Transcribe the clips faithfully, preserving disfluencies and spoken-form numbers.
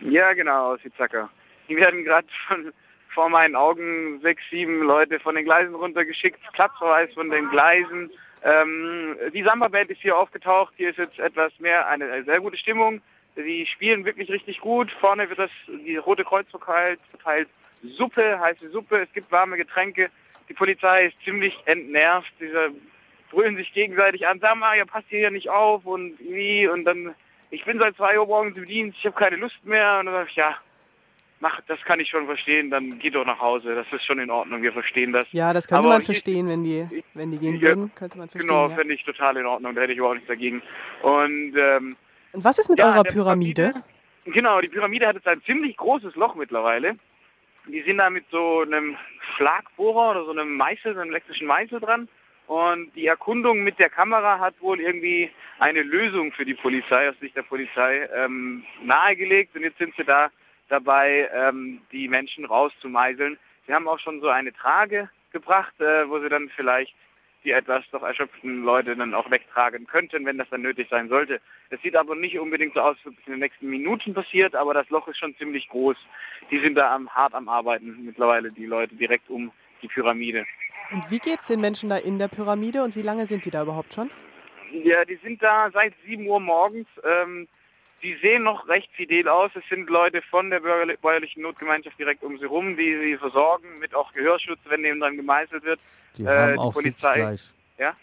Ja, genau, aus Izaka. Die werden gerade von vor meinen Augen sechs, sieben Leute von den Gleisen runtergeschickt, Platzverweis von den Gleisen. Ähm, die Samba-Band ist hier aufgetaucht, hier ist jetzt etwas mehr eine, eine sehr gute Stimmung. Die spielen wirklich richtig gut. Vorne wird das die Rote Kreuz verteilt, verteilt Suppe, heiße Suppe, es gibt warme Getränke. Die Polizei ist ziemlich entnervt, diese brüllen sich gegenseitig an, sag mal, ihr passt hier nicht auf und wie und dann, ich bin seit zwei Uhr morgens im Dienst, ich habe keine Lust mehr und dann sag ich, ja, mach, das kann ich schon verstehen, dann geht doch nach Hause, das ist schon in Ordnung, wir verstehen das. Ja, das könnte Aber man ich, verstehen, wenn die, wenn die gehen ja, würden, könnte man verstehen. Genau, ja. fände ich total in Ordnung, da hätte ich überhaupt nichts dagegen. Und ähm, Und was ist mit ja, eurer der Pyramide? Pyramide? Genau, die Pyramide hat jetzt ein ziemlich großes Loch mittlerweile. Die sind da mit so einem Schlagbohrer oder so einem Meißel, so einem elektrischen Meißel dran. Und die Erkundung mit der Kamera hat wohl irgendwie eine Lösung für die Polizei, aus Sicht der Polizei, ähm, nahegelegt. Und jetzt sind sie da dabei, ähm, die Menschen rauszumeißeln. Sie haben auch schon so eine Trage gebracht, äh, wo sie dann vielleicht die etwas doch erschöpften Leute dann auch wegtragen könnten, wenn das dann nötig sein sollte. Es sieht aber nicht unbedingt so aus, wie es in den nächsten Minuten passiert, aber das Loch ist schon ziemlich groß. Die sind da am, hart am Arbeiten mittlerweile, die Leute direkt um die Pyramide. Und wie geht's den Menschen da in der Pyramide und wie lange sind die da überhaupt schon? Ja, die sind da seit sieben Uhr morgens. Ähm, die sehen noch recht fidel aus. Es sind Leute von der bäuerlichen Notgemeinschaft direkt um sie rum, die sie versorgen, mit auch Gehörschutz, wenn neben dann gemeißelt wird. Die äh, haben die auch Polizei, Sitzfleisch. ja.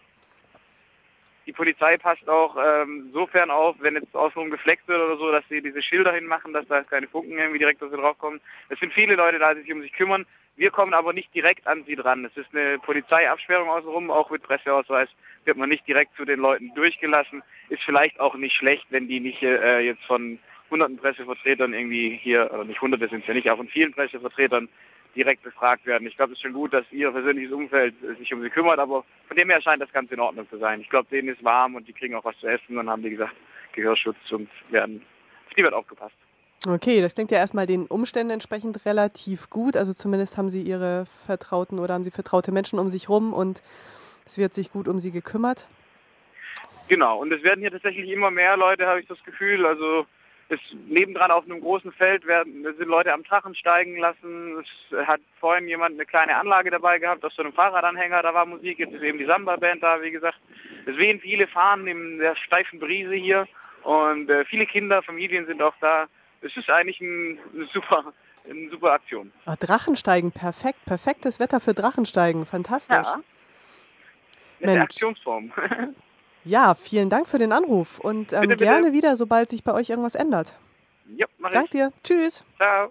Die Polizei passt auch ähm, insofern auf, wenn jetzt außenrum gefleckt wird oder so, dass sie diese Schilder hinmachen, dass da keine Funken irgendwie direkt auf sie draufkommen. Es sind viele Leute da, die sich um sich kümmern. Wir kommen aber nicht direkt an sie dran. Es ist eine Polizeiabsperrung außenrum, auch mit Presseausweis wird man nicht direkt zu den Leuten durchgelassen. Ist vielleicht auch nicht schlecht, wenn die nicht äh, jetzt von hunderten Pressevertretern irgendwie hier, oder nicht hunderte sind es ja nicht, auch von vielen Pressevertretern direkt befragt werden. Ich glaube, es ist schon gut, dass ihr persönliches Umfeld sich um sie kümmert, aber von dem her scheint das Ganze in Ordnung zu sein. Ich glaube, denen ist warm und die kriegen auch was zu essen und haben, wie gesagt, Gehörschutz und werden, auf die wird aufgepasst. Okay, das klingt ja erstmal den Umständen entsprechend relativ gut. Also zumindest haben sie ihre Vertrauten oder haben sie vertraute Menschen um sich rum und es wird sich gut um sie gekümmert. Genau, und es werden hier tatsächlich immer mehr Leute, habe ich das Gefühl. Also es nebendran auf einem großen Feld werden, sind Leute am Drachen steigen lassen. Es hat vorhin jemand eine kleine Anlage dabei gehabt, auf so einem Fahrradanhänger, da war Musik, jetzt ist eben die Samba-Band da, wie gesagt. Es wehen viele Fahnen in der steifen Brise hier und äh, viele Kinder, Familien sind auch da. Es ist eigentlich ein, eine, super, eine super Aktion. Ah, Drachensteigen, perfekt, perfektes Wetter für Drachensteigen, fantastisch. Ja, eine Aktionsform. Ja, vielen Dank für den Anruf und ähm, Bitte, bitte. gerne wieder, sobald sich bei euch irgendwas ändert. Ja, mach ich. Dank dir. Tschüss. Ciao.